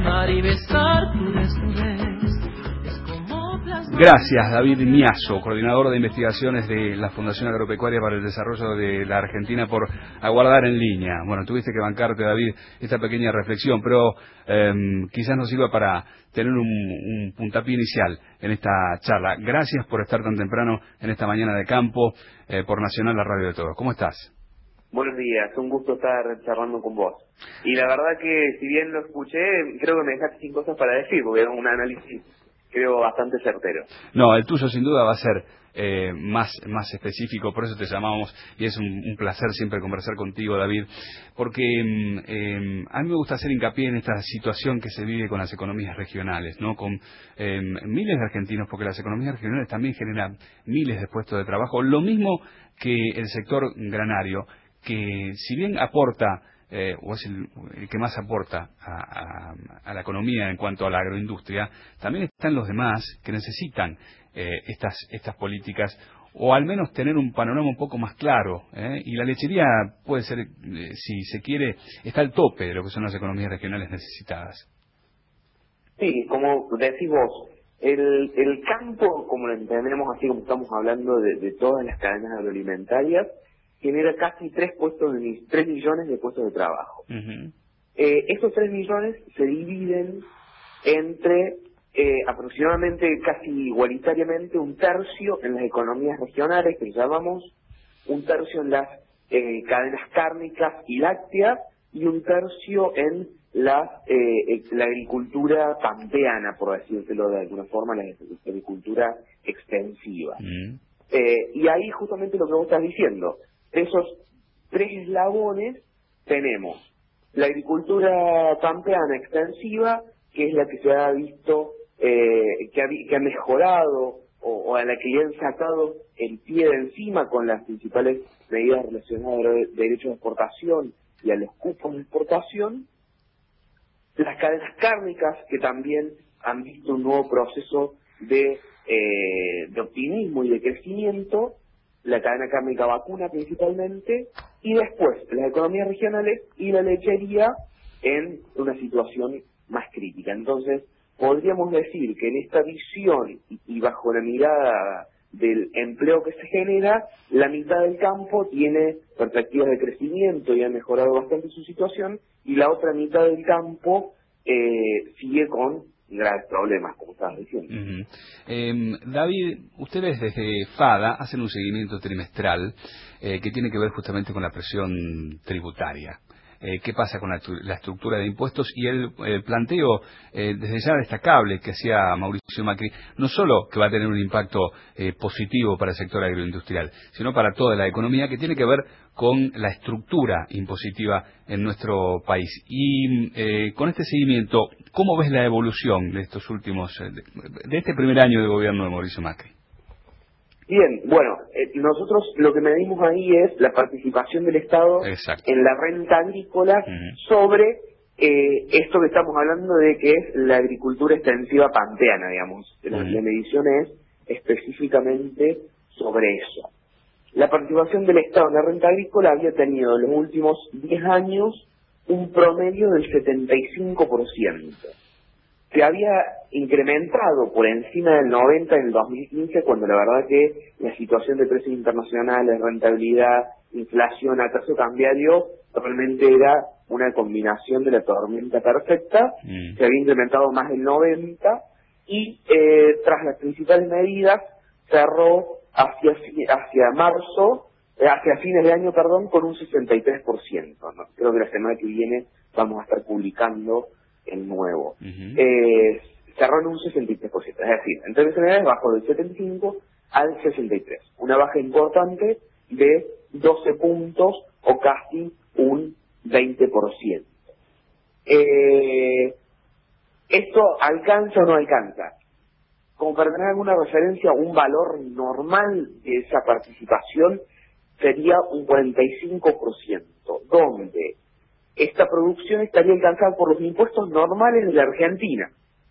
amar y besar tu desnudez. Es como plasmar... Gracias, David Miazo, coordinador de investigaciones de la Fundación Agropecuaria para el Desarrollo de la Argentina, por aguardar en línea. Bueno, tuviste que bancarte, David, esta pequeña reflexión, pero quizás nos sirva para tener un puntapié inicial en esta charla. Gracias por estar tan temprano en esta mañana de campo, por Nacional, la radio de todos. ¿Cómo estás? Buenos días, un gusto estar charlando con vos. Y la verdad que si bien lo escuché, creo que me dejaste sin cosas para decir, porque era un análisis, creo, bastante certero. No, el tuyo sin duda va a ser más específico, por eso te llamamos, y es un placer siempre conversar contigo, David, porque a mí me gusta hacer hincapié en esta situación que se vive con las economías regionales, ¿no? Con miles de argentinos, porque las economías regionales también generan miles de puestos de trabajo, lo mismo que el sector granario, que si bien aporta, o es el que más aporta a la economía en cuanto a la agroindustria, también están los demás que necesitan estas políticas, o al menos tener un panorama un poco más claro, y la lechería puede ser, si se quiere, está al tope de lo que son las economías regionales necesitadas. Sí, como decís vos, el campo, como lo entendemos, así como estamos hablando de todas las cadenas agroalimentarias, genera casi 3 millones de puestos de trabajo. Uh-huh. Estos 3 millones se dividen entre aproximadamente, casi igualitariamente, un tercio en las economías regionales, que llamamos, un tercio en las cadenas cárnicas y lácteas, y un tercio en la agricultura pampeana, por decírtelo de alguna forma, la agricultura extensiva. Uh-huh. Y ahí justamente lo que vos estás diciendo, de esos 3 eslabones tenemos la agricultura pampeana extensiva, que es la que se ha visto, que ha mejorado, o a la que ya han sacado el pie de encima con las principales medidas relacionadas a los derechos de exportación y a los cupos de exportación. Las cadenas cárnicas, que también han visto un nuevo proceso de optimismo y de crecimiento, la cadena cárnica vacuna principalmente, y después las economías regionales y la lechería en una situación más crítica. Entonces, podríamos decir que en esta visión y bajo la mirada del empleo que se genera, la mitad del campo tiene perspectivas de crecimiento y ha mejorado bastante su situación, y la otra mitad del campo sigue con graves problemas, como estabas diciendo. Uh-huh. David, ustedes desde FADA hacen un seguimiento trimestral que tiene que ver justamente con la presión tributaria. ¿Qué pasa con la estructura de impuestos y el planteo desde ya destacable que hacía Mauricio Macri, no solo que va a tener un impacto positivo para el sector agroindustrial, sino para toda la economía, que tiene que ver con la estructura impositiva en nuestro país? Y con este seguimiento, ¿cómo ves la evolución de estos últimos, de este primer año de gobierno de Mauricio Macri? Bien, bueno, nosotros lo que medimos ahí es la participación del Estado Exacto. en la renta agrícola. Uh-huh. Sobre esto que estamos hablando de que es la agricultura extensiva pampeana, digamos. Uh-huh. La medición es específicamente sobre eso. La participación del Estado en la renta agrícola había tenido en los últimos 10 años un promedio del 75%. Se había incrementado por encima del 90% en el 2015, cuando la verdad que la situación de precios internacionales, rentabilidad, inflación a tasa cambiario, realmente era una combinación de la tormenta perfecta. Se había incrementado más del 90%, y tras las principales medidas cerró hacia fines de año, con un 63%, ¿no? Creo que la semana que viene vamos a estar publicando el nuevo. Uh-huh. Cerró en un 63%, es decir, en términos generales bajó del 75 al 63, una baja importante de 12 puntos o casi un 20%. ¿Esto alcanza o no alcanza? Como para tener alguna referencia, un valor normal de esa participación sería un 45%, donde esta producción estaría alcanzada por los impuestos normales de la Argentina,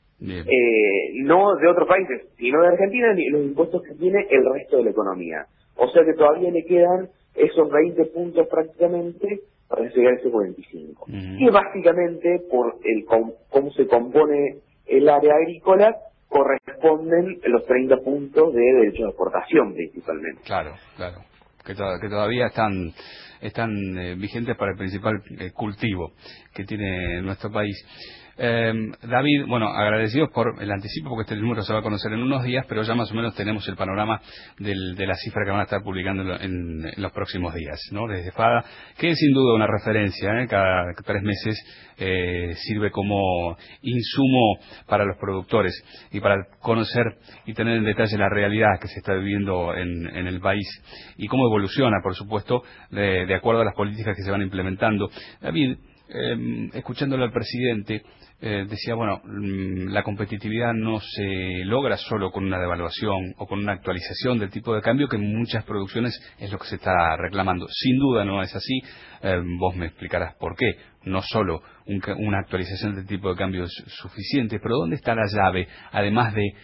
no de otros países, sino de Argentina, y los impuestos que tiene el resto de la economía. O sea que todavía le quedan esos 20 puntos prácticamente para llegar a ese 45. Y básicamente, por cómo se compone el área agrícola, corresponden los 30 puntos de derechos de exportación principalmente. Claro, claro. Que todavía están vigentes para el principal cultivo que tiene nuestro país. David, bueno, agradecidos por el anticipo, porque este número se va a conocer en unos días, pero ya más o menos tenemos el panorama de la cifra que van a estar publicando en los próximos días, ¿no? Desde FADA, que es sin duda una referencia, cada 3 meses sirve como insumo para los productores y para conocer y tener en detalle la realidad que se está viviendo en el país y cómo evoluciona, por supuesto, de acuerdo a las políticas que se van implementando. David, escuchándole al presidente, decía, bueno, la competitividad no se logra solo con una devaluación o con una actualización del tipo de cambio, que en muchas producciones es lo que se está reclamando. Sin duda no es así. Vos me explicarás por qué. No solo una actualización del tipo de cambio es suficiente, pero ¿dónde está la llave? Además de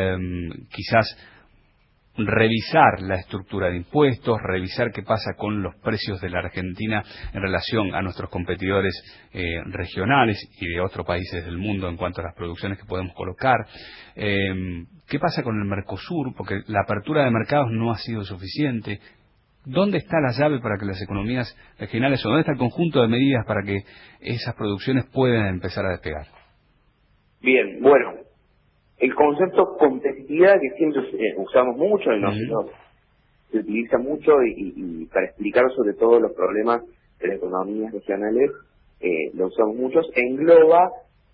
quizás revisar la estructura de impuestos, revisar qué pasa con los precios de la Argentina en relación a nuestros competidores regionales y de otros países del mundo en cuanto a las producciones que podemos colocar. ¿Qué pasa con el Mercosur? Porque la apertura de mercados no ha sido suficiente. ¿Dónde está la llave para que las economías regionales, o dónde está el conjunto de medidas para que esas producciones puedan empezar a despegar? Bien, bueno, el concepto competitividad, que siempre usamos mucho y se utiliza mucho y para explicar sobre todo los problemas de las economías regionales, lo usamos muchos, engloba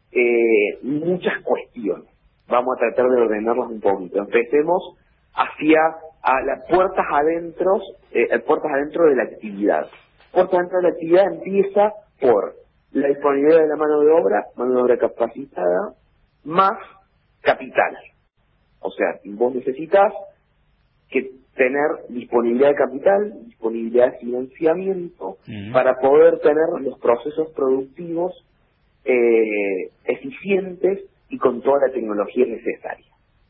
muchas cuestiones. Vamos a tratar de ordenarlas un poquito. Empecemos hacia las puertas adentro de la actividad. Puertas adentro de la actividad empieza por la disponibilidad de la mano de obra capacitada, más capital. O sea, vos necesitas que tener disponibilidad de capital, disponibilidad de financiamiento, para poder tener los procesos productivos eficientes y con toda la tecnología necesaria.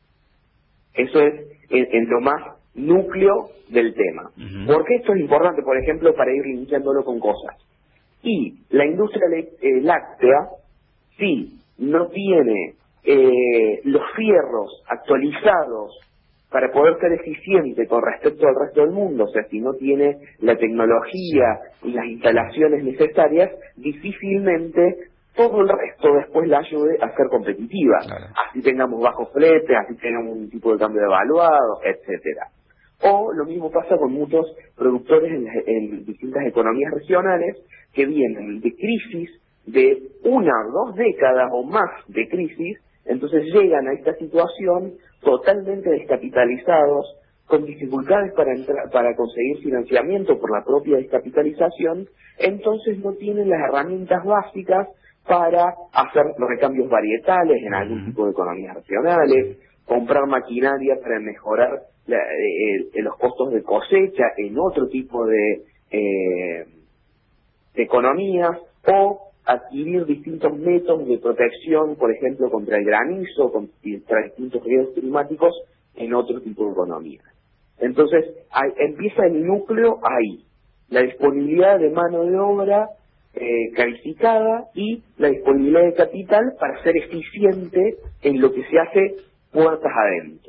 Eso es en lo más núcleo del tema. ¿Por qué esto es importante, por ejemplo, para ir limpiándolo con cosas? Y la industria láctea, sí, no tiene los fierros actualizados para poder ser eficiente con respecto al resto del mundo, o sea, si no tiene la tecnología y las instalaciones necesarias, difícilmente todo el resto después la ayude a ser competitiva. Claro. Así tengamos bajos fletes, así tengamos un tipo de cambio devaluado, etcétera. O lo mismo pasa con muchos productores en distintas economías regionales que vienen de crisis de 1 o 2 décadas o más de crisis. Entonces llegan a esta situación totalmente descapitalizados, con dificultades para conseguir financiamiento por la propia descapitalización. Entonces no tienen las herramientas básicas para hacer los recambios varietales en algún tipo de economías regionales, comprar maquinaria para mejorar los costos de cosecha en otro tipo de economías, o adquirir distintos métodos de protección, por ejemplo, contra el granizo, contra distintos riesgos climáticos en otro tipo de economía. Entonces, empieza el núcleo ahí, la disponibilidad de mano de obra calificada y la disponibilidad de capital para ser eficiente en lo que se hace puertas adentro.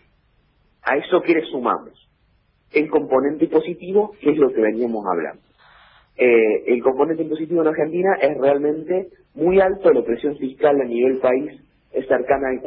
A eso que le sumamos el componente positivo, que es lo que veníamos hablando. El componente impositivo en Argentina es realmente muy alto, la presión fiscal a nivel país es cercana al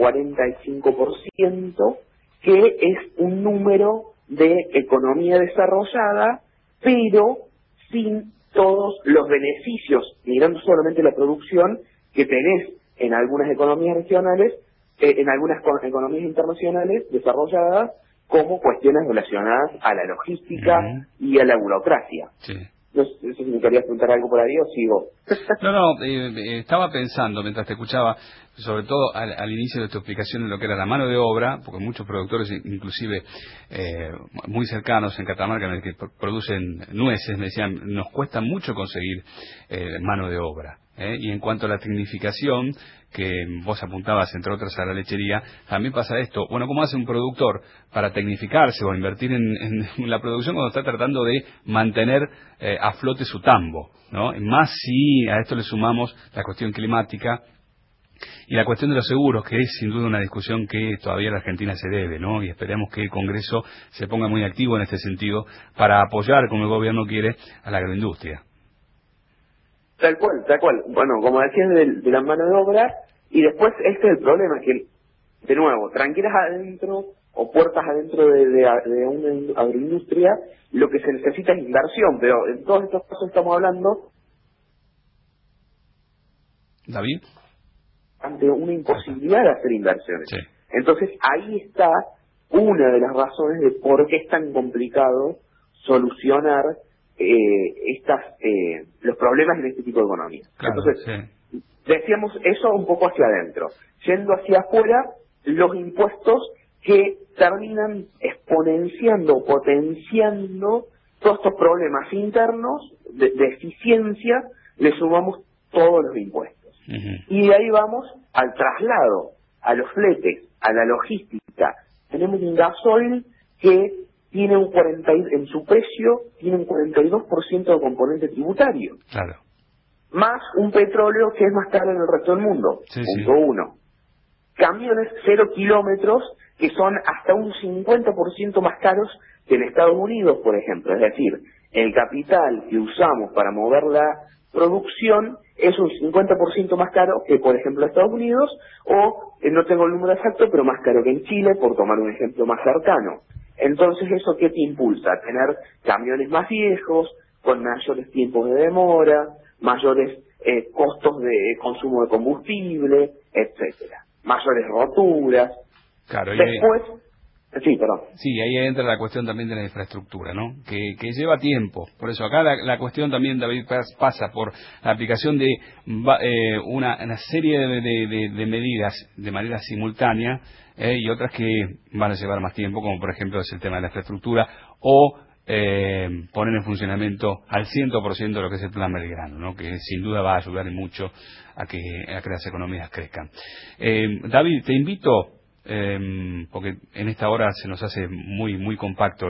45%, que es un número de economía desarrollada, pero sin todos los beneficios, mirando solamente la producción que tenés en algunas economías regionales, en algunas economías internacionales desarrolladas, como cuestiones relacionadas a la logística y a la burocracia. Sí. No sé si me querías preguntar algo por ahí o sigo. No, estaba pensando mientras te escuchaba, sobre todo al inicio de tu explicación en lo que era la mano de obra, porque muchos productores, inclusive muy cercanos en Catamarca, que producen nueces, me decían, nos cuesta mucho conseguir mano de obra. Y en cuanto a la tecnificación, que vos apuntabas, entre otras, a la lechería, también pasa esto. Bueno, ¿cómo hace un productor para tecnificarse o invertir en la producción cuando está tratando de mantener a flote su tambo, ¿no? Más si a esto le sumamos la cuestión climática y la cuestión de los seguros, que es sin duda una discusión que todavía la Argentina se debe, ¿no? Y esperemos que el Congreso se ponga muy activo en este sentido para apoyar, como el gobierno quiere, a la agroindustria. Tal cual, tal cual. Bueno, como decías, de la mano de obra, y después este es el problema, que, de nuevo, tranquilas adentro o puertas adentro de una agroindustria, lo que se necesita es inversión, pero en todos estos casos estamos hablando ¿David? ante una imposibilidad de hacer inversiones. Sí. Entonces ahí está una de las razones de por qué es tan complicado solucionar los problemas en este tipo de economía. Claro, entonces, decíamos eso un poco hacia adentro. Yendo hacia afuera, los impuestos que terminan exponenciando, potenciando todos estos problemas internos de eficiencia, le sumamos todos los impuestos. Y de ahí vamos al traslado, a los fletes, a la logística. Tenemos un gasoil que tiene en su precio tiene un 42% de componente tributario. Claro. Más un petróleo que es más caro en el resto del mundo. Punto uno. Camiones 0 kilómetros que son hasta un 50% más caros que en Estados Unidos, por ejemplo. Es decir, el capital que usamos para mover la producción es un 50% más caro que, por ejemplo, Estados Unidos, o, no tengo el número exacto, pero más caro que en Chile, por tomar un ejemplo más cercano. Entonces, ¿eso qué te impulsa? A tener camiones más viejos, con mayores tiempos de demora, mayores costos de consumo de combustible, etcétera, mayores roturas. Claro, después, sí, perdón. Sí, ahí entra la cuestión también de la infraestructura, ¿no? Que lleva tiempo. Por eso acá la cuestión también, David, pasa por la aplicación de una serie de medidas de manera simultánea y otras que van a llevar más tiempo, como por ejemplo es el tema de la infraestructura o poner en funcionamiento al 100% lo que es el Plan Belgrano, ¿no? Que sin duda va a ayudar mucho a que las economías crezcan. David, te invito, porque en esta hora se nos hace muy compacto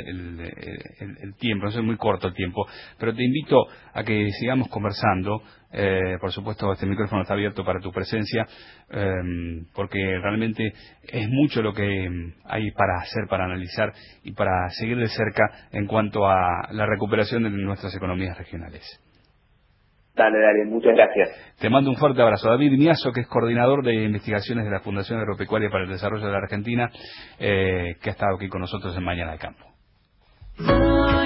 el tiempo, no es muy corto el tiempo, pero te invito a que sigamos conversando. Por supuesto, este micrófono está abierto para tu presencia, porque realmente es mucho lo que hay para hacer, para analizar y para seguir de cerca en cuanto a la recuperación de nuestras economías regionales. Dale, muchas gracias. Te mando un fuerte abrazo. David Miazo, que es coordinador de investigaciones de la Fundación Agropecuaria para el Desarrollo de la Argentina, que ha estado aquí con nosotros en Mañana de Campo.